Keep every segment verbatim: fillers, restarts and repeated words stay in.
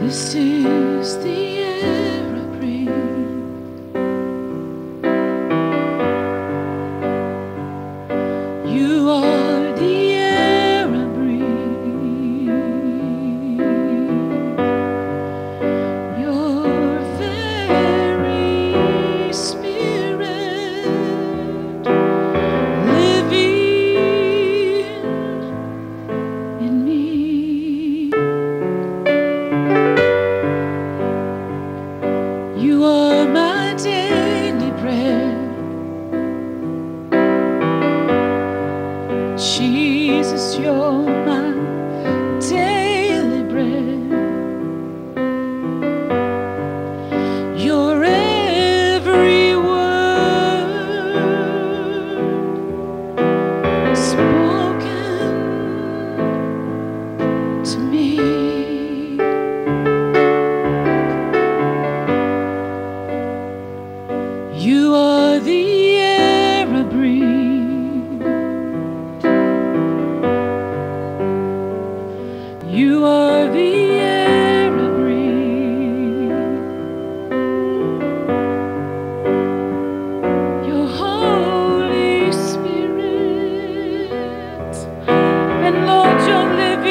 This is the air I breathe. You are the air I breathe. Your very spirit living in me. You are my daily bread. Jesus, you're my daily bread. Your every word spoken to me. You are the air I breathe. You are the air I breathe. Your Holy Spirit, and Lord, you're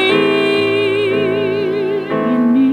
living in me.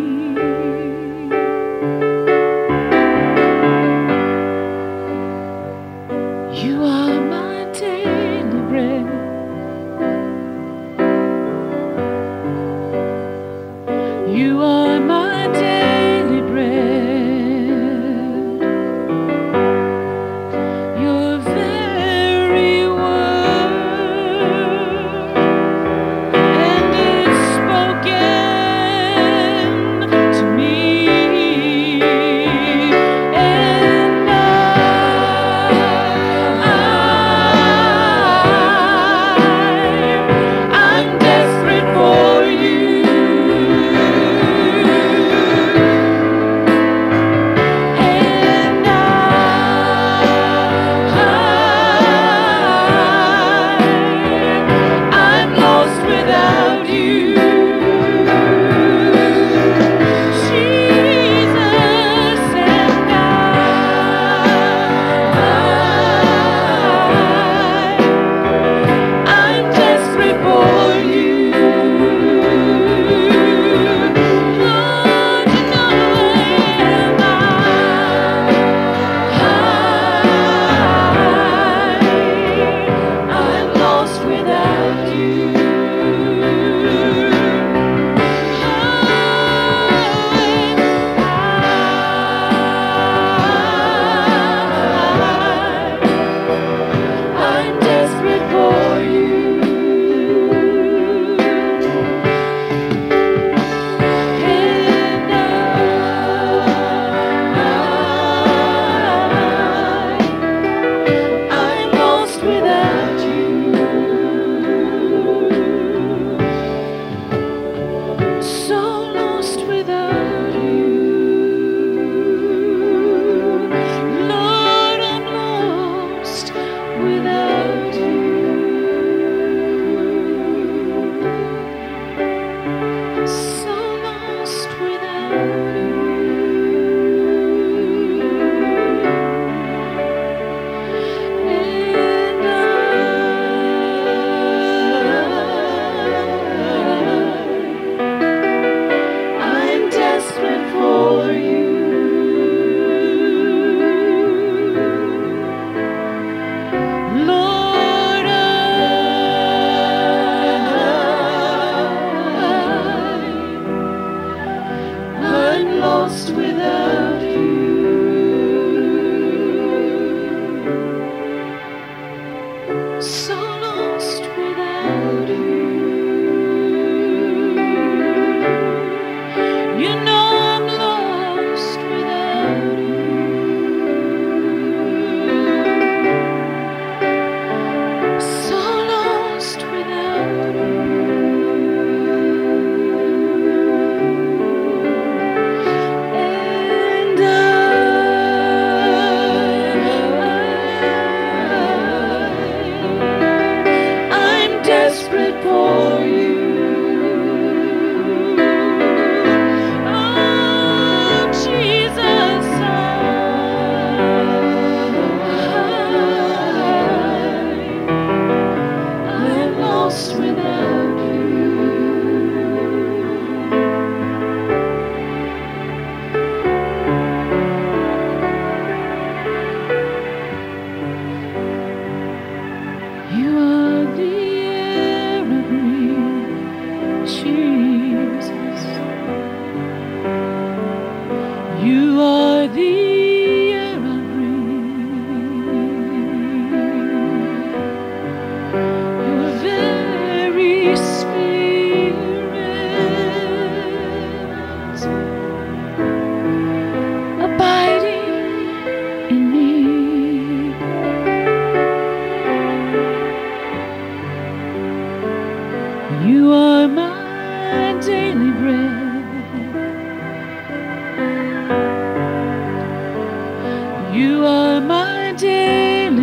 daily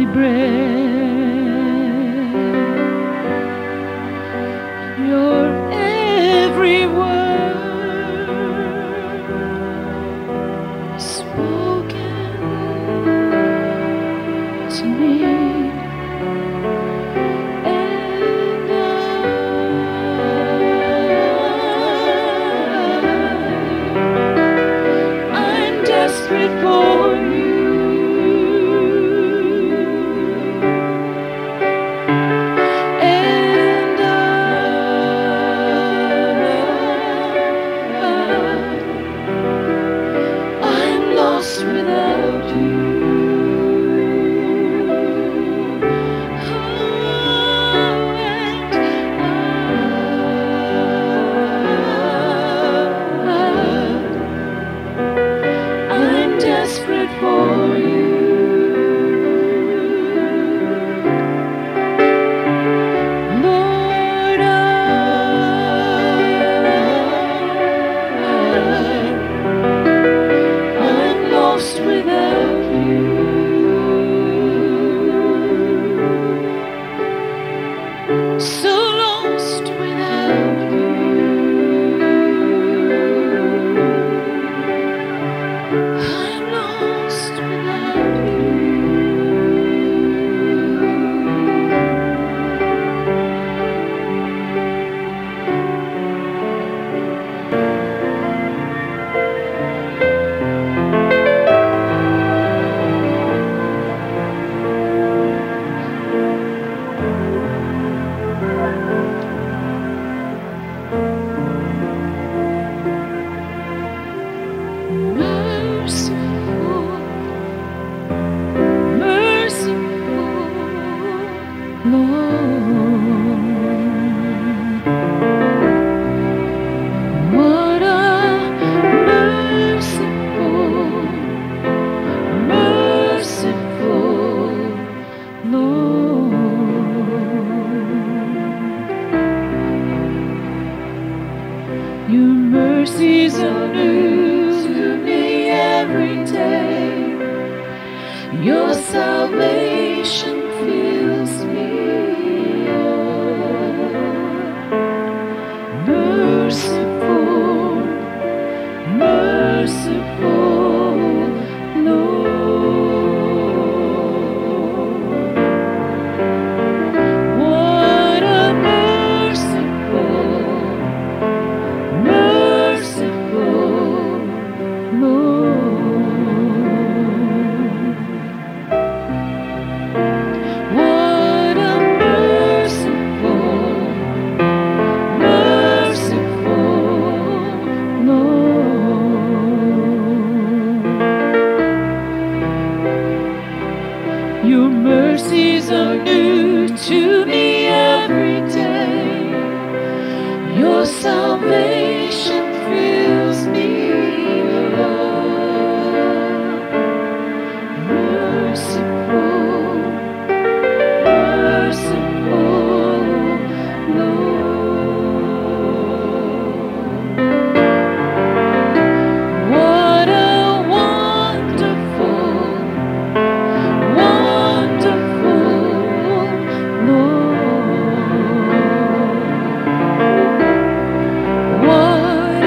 bread. Your every word spoken to me. And I, I'm desperate for you. And I, I'm lost without you. I'm desperate for you. Lord, I, I'm lost without you. So lost without you. I'm lost without you. Merciful, merciful Lord, what a merciful, merciful Lord. Your mercies are new to me every day. Your salvation fills me up. Merciful, merciful Lord. What a merciful, merciful Lord. What a merciful, merciful Lord. Your mercies are new to me every day. Your salvation fills me up. Merciful, merciful Lord. What a wonderful, wonderful Lord. What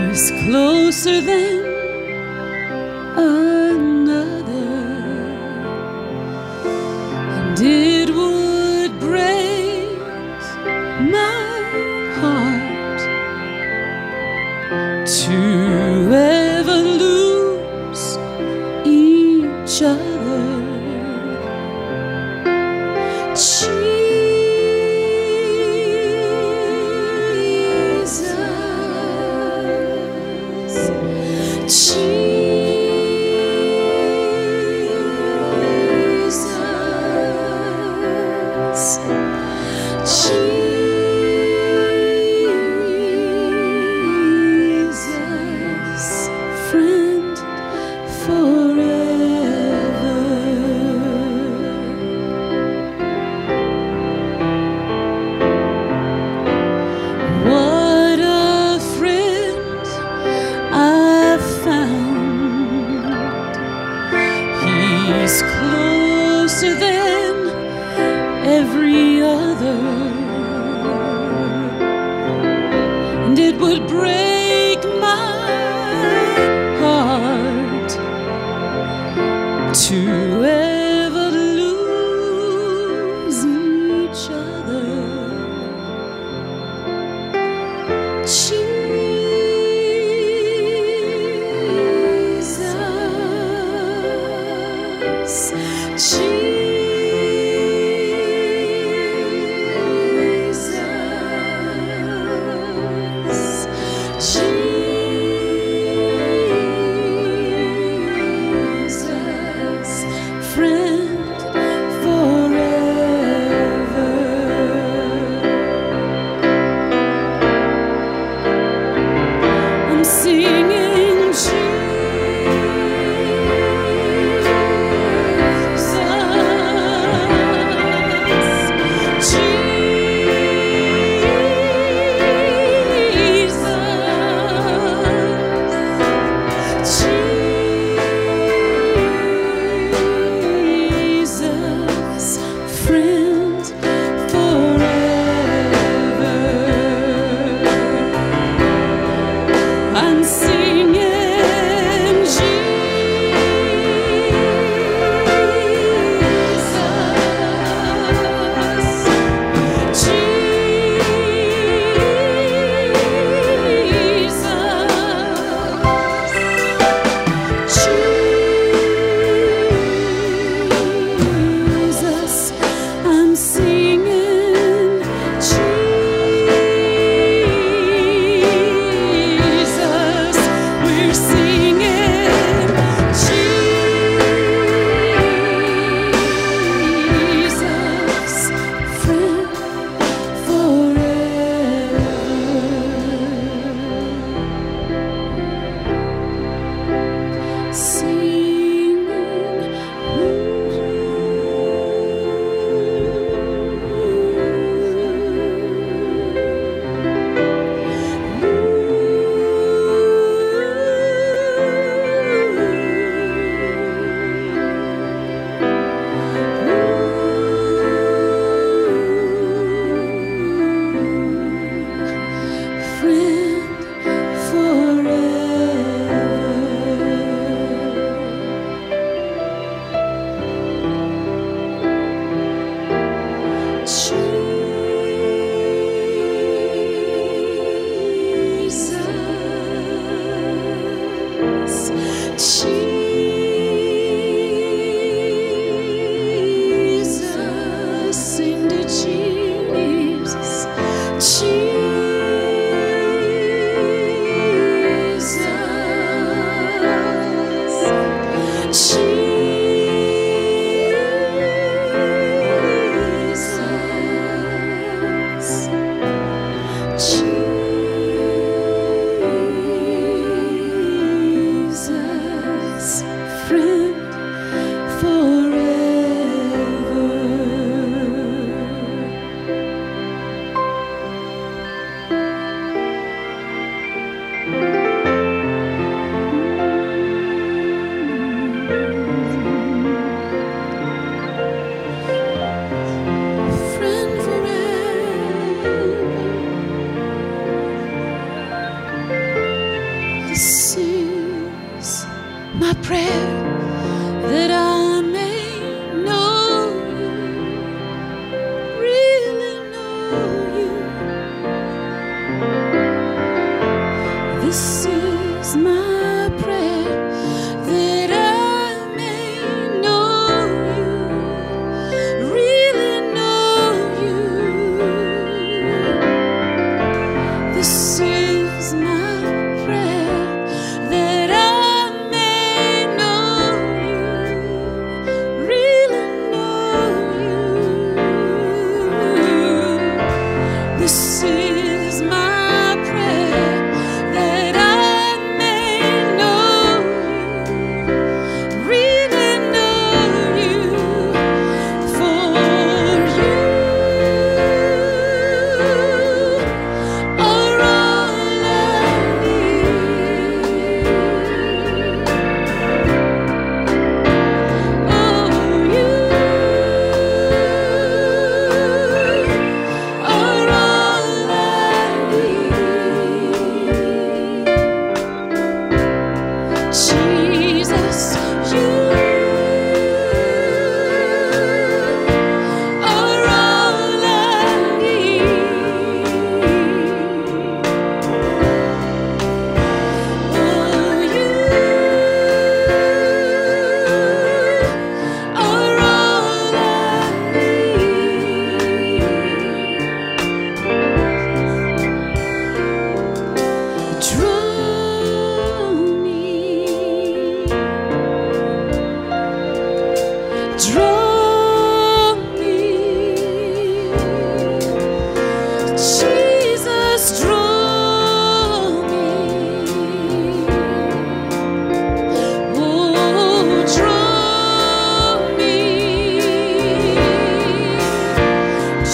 He's closer than another, and it would break my heart to ever lose each other. He's closer than every other, and it would break my heart to ever lose each other.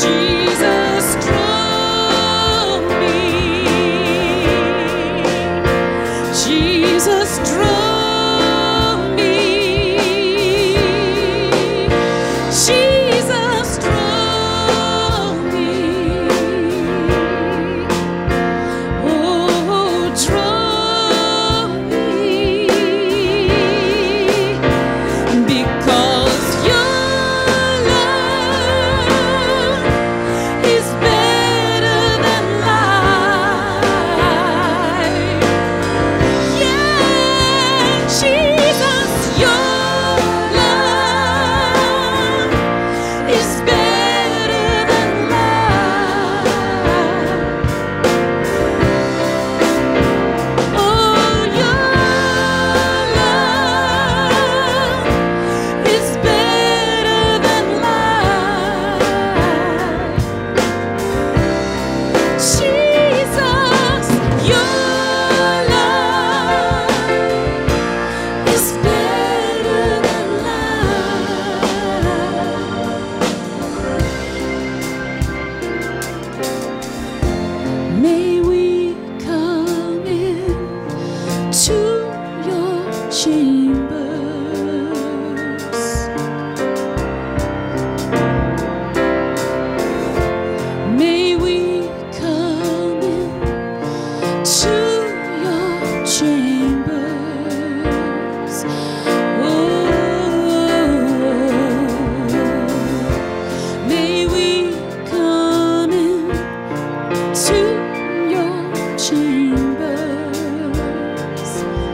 Jesus, draw me. Jesus, draw me. Jesus, draw me. Oh, draw me. Because your love is better than life. Yeah, Jesus, your love is better than life. Oh, your love is better than life. Jesus, your love is better than life. May we come in to your chambers. May we come in to your chambers. Oh, may we come in to your chambers.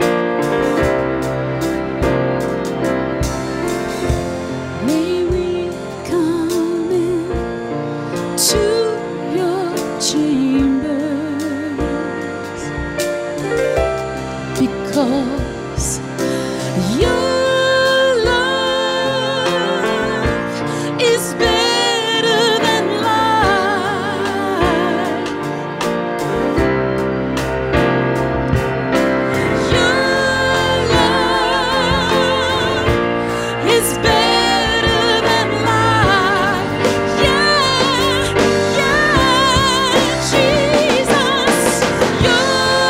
May we come in to your chambers. Because your love is better than life. Your love is better than life. Yeah, yeah, Jesus, your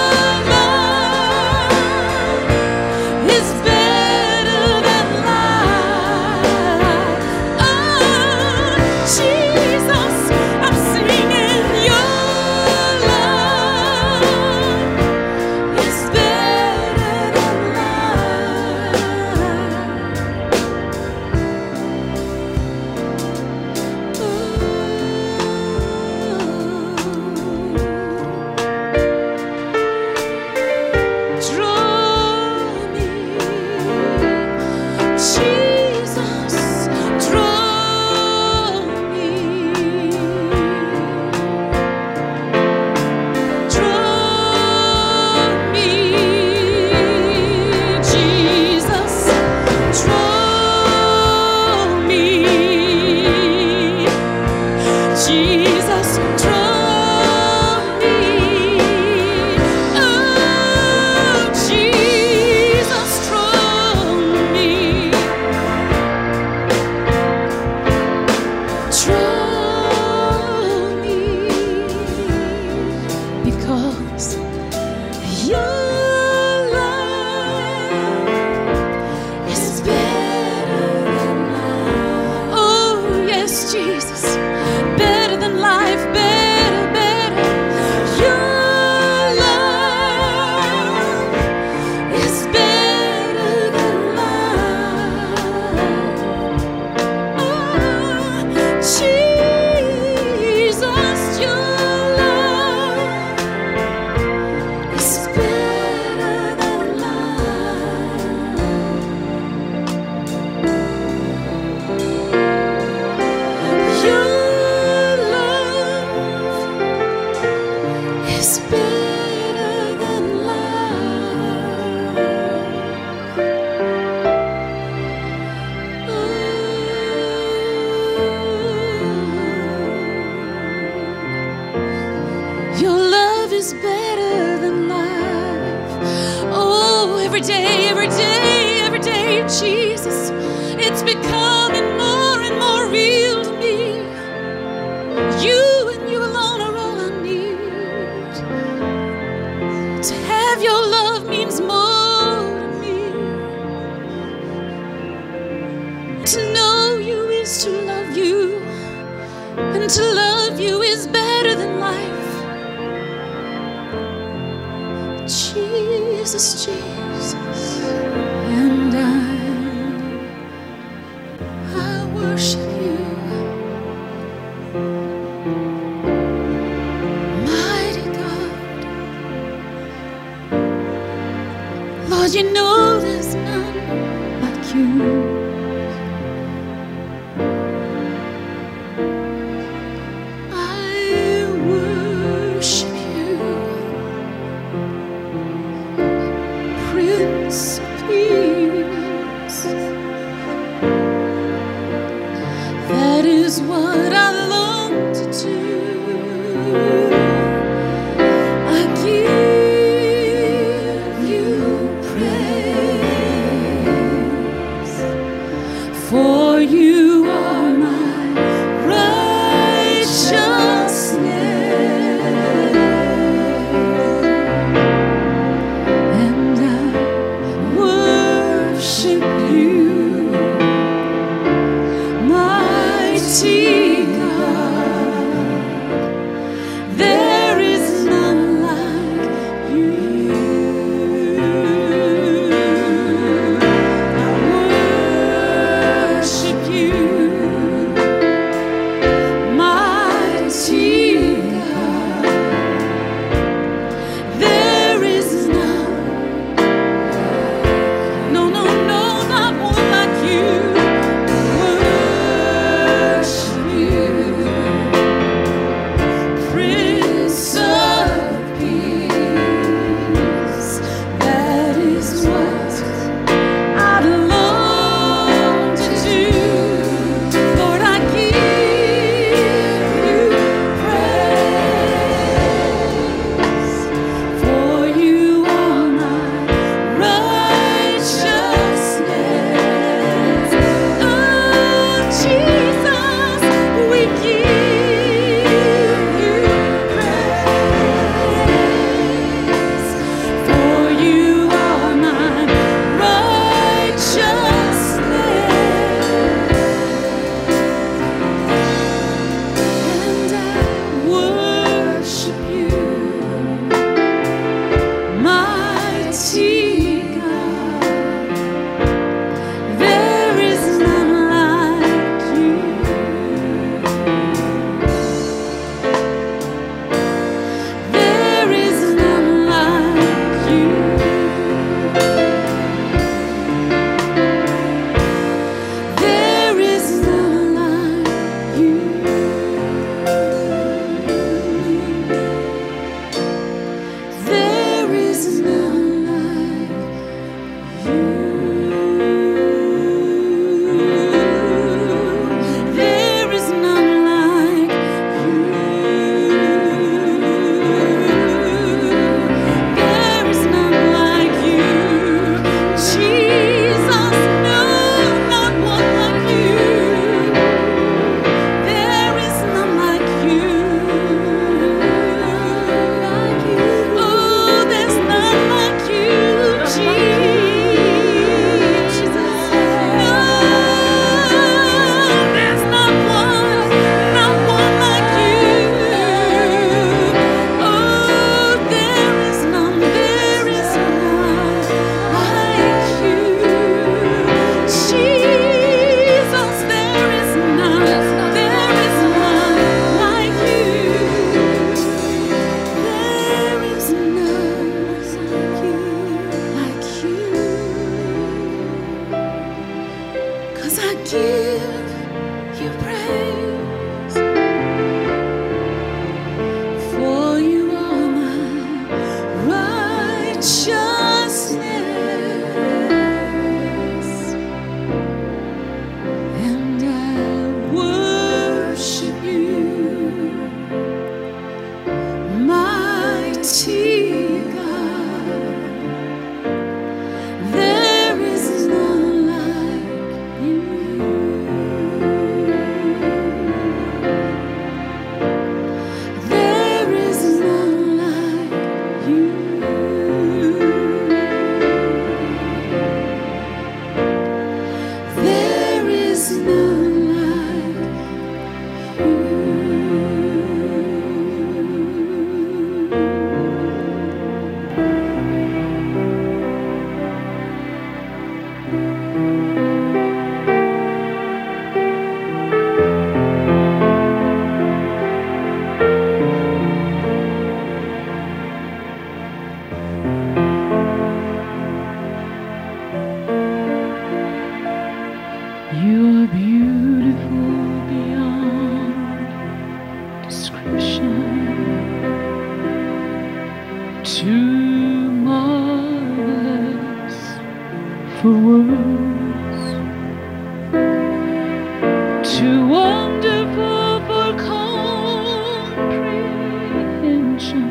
love is better than life. Oh, Jesus, I'm singing your love is better than life. Draw me, Jesus, draw me. Draw me, Jesus, draw me. Jesus, draw me. Oh, Jesus, draw me. Draw me. Because your love is better than life. Oh, yes, Jesus, better than life, better, better. Your love is better than life. Oh, Jesus, your love is better than life. Your love is better than life. Your love is better than life. Oh, every day, every day, every day, Jesus, it's becoming more and more real to me. and to love you is better than life. Jesus, Jesus, and I, I worship you. Mighty God, Lord, you know there's none like you. That is what I long to do. I give you praise, for you are my righteousness, and I worship you. Mighty God, there is none like you. I worship you. Mighty God, there is none. No, no, no, not one like you. There is none like you. for words, too wonderful for comprehension.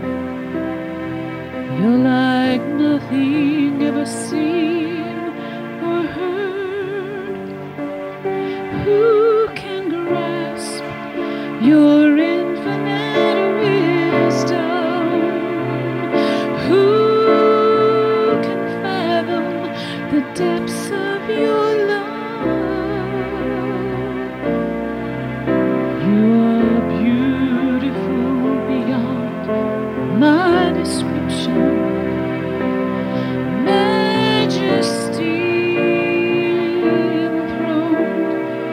You're like nothing ever seen or heard. Who can grasp your infinite wisdom? Who can fathom the depths of your love? You are beautiful beyond my description. Majesty enthroned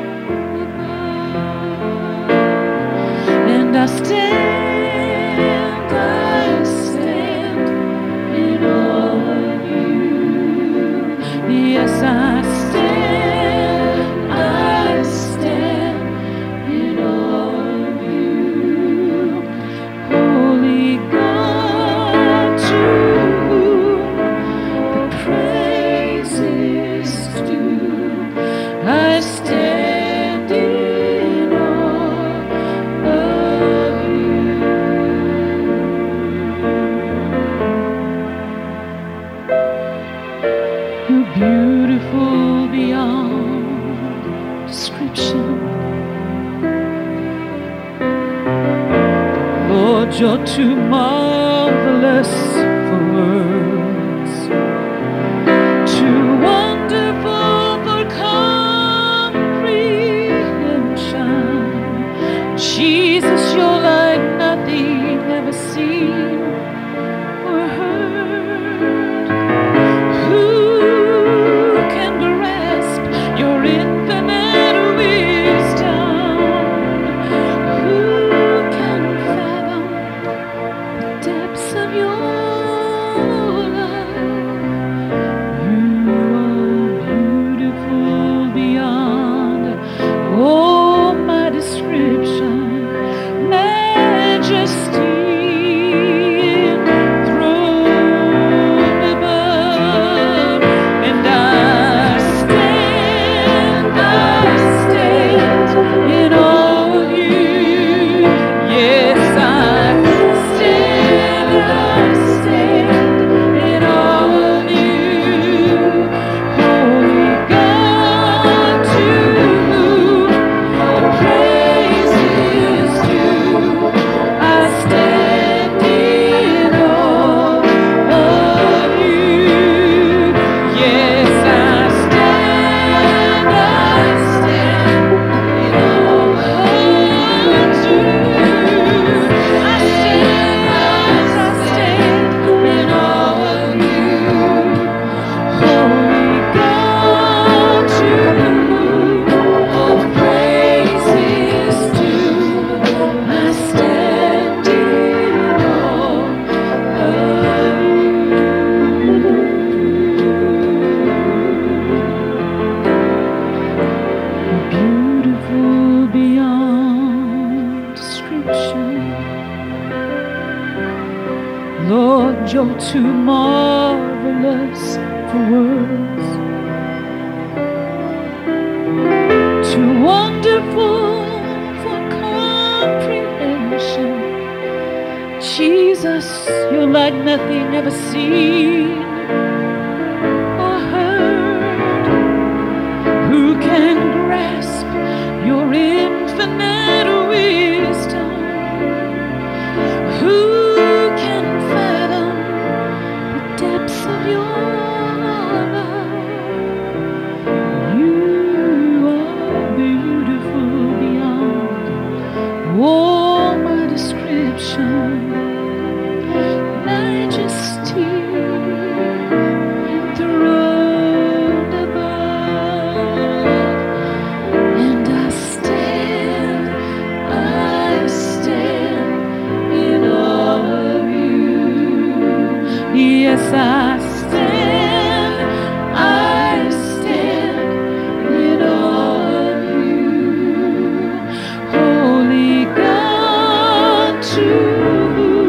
above. And I stand, I stand in awe of you. Yes, I stand, I stand in awe of you. Holy God, to whom the praise is due, I stand in awe of you. You're beautiful beyond description. Lord, you're too marvelous for words, too wonderful for comprehension. Jesus, you're like nothing ever seen or heard. Who can grasp your infinite wisdom? Who can fathom the depths of your love? You are beautiful beyond all my description. Majesty enthroned above. And I stand, I stand in awe of you. Yes, I stand, I stand in awe of you. Holy God, to whom the praise is due, I stand in awe of you. Yes, I stand, I stand in awe of you. I stand, I stand in awe of you. Holy God, to whom all praise is due, I stand in awe of you. Beautiful beyond description. Lord, you're too marvelous for words, too wonderful for comprehension. Jesus, you're like nothing ever seen or heard. Who can grasp your infinite wisdom? Who can fathom the depths of your love? You are beautiful beyond all my description. Majesty enthroned above. And I stand, I stand in awe of you. Yes, I stand, I stand in awe of you. Holy God, to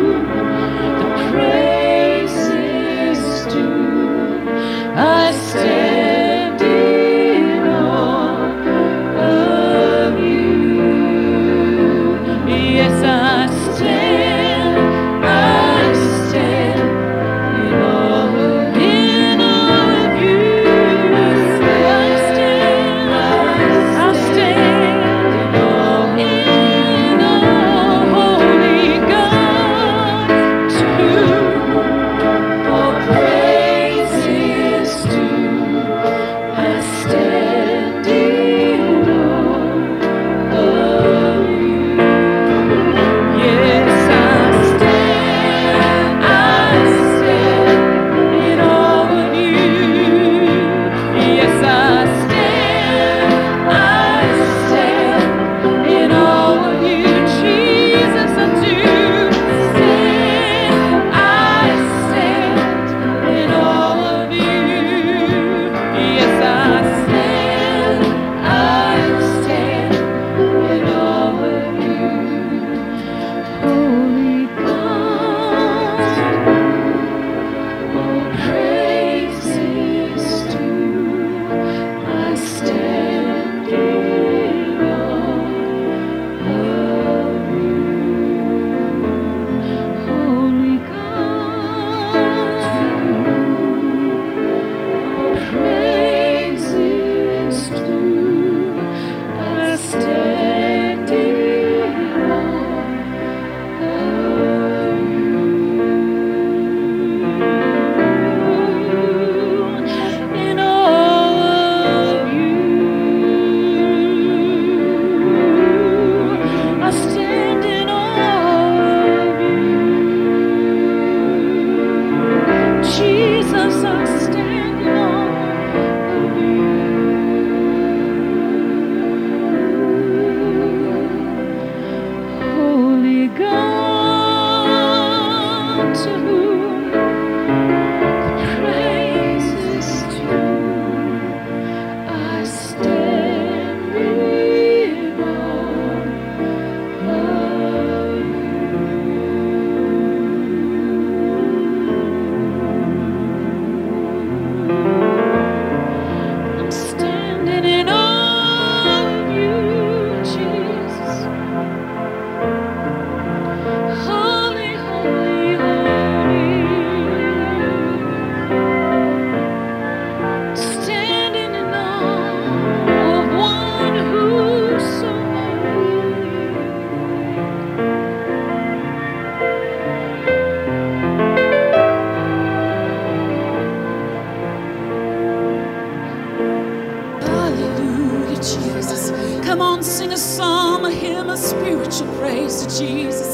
praise to Jesus.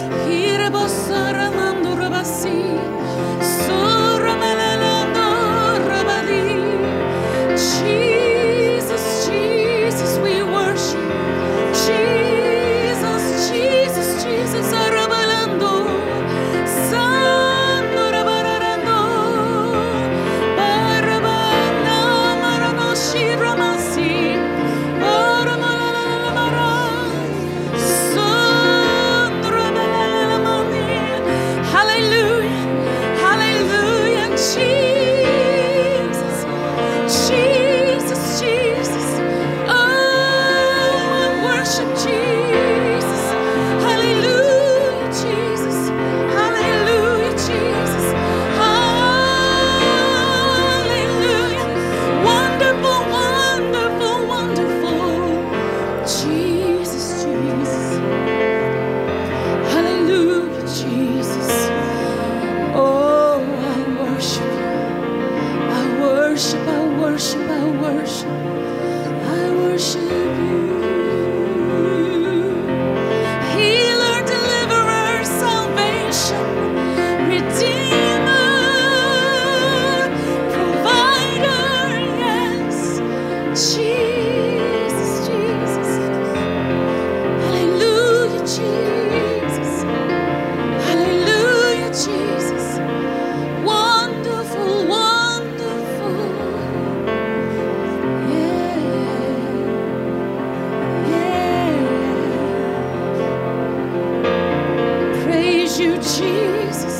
Jesus, Jesus, we worship. Jesus, Jesus, Jesus, arabalando, santo rabararando, barabana marano shiramasi, baramalala santo rabalamani. Hallelujah, hallelujah, Jesus, Jesus, Jesus. Oh, I worship Jesus. Hallelujah, Jesus. Hallelujah, Jesus. Hallelujah. Wonderful, wonderful, wonderful. Jesus, Jesus. Hallelujah, Jesus. Oh, I worship you. I worship, I worship, I worship. I worship you. Healer, deliverer, salvation, redeemer, provider, yes. Jesus, Jesus. Hallelujah, Jesus. Hallelujah, Jesus. Wonderful, wonderful. Yeah, yeah. Praise you, Jesus.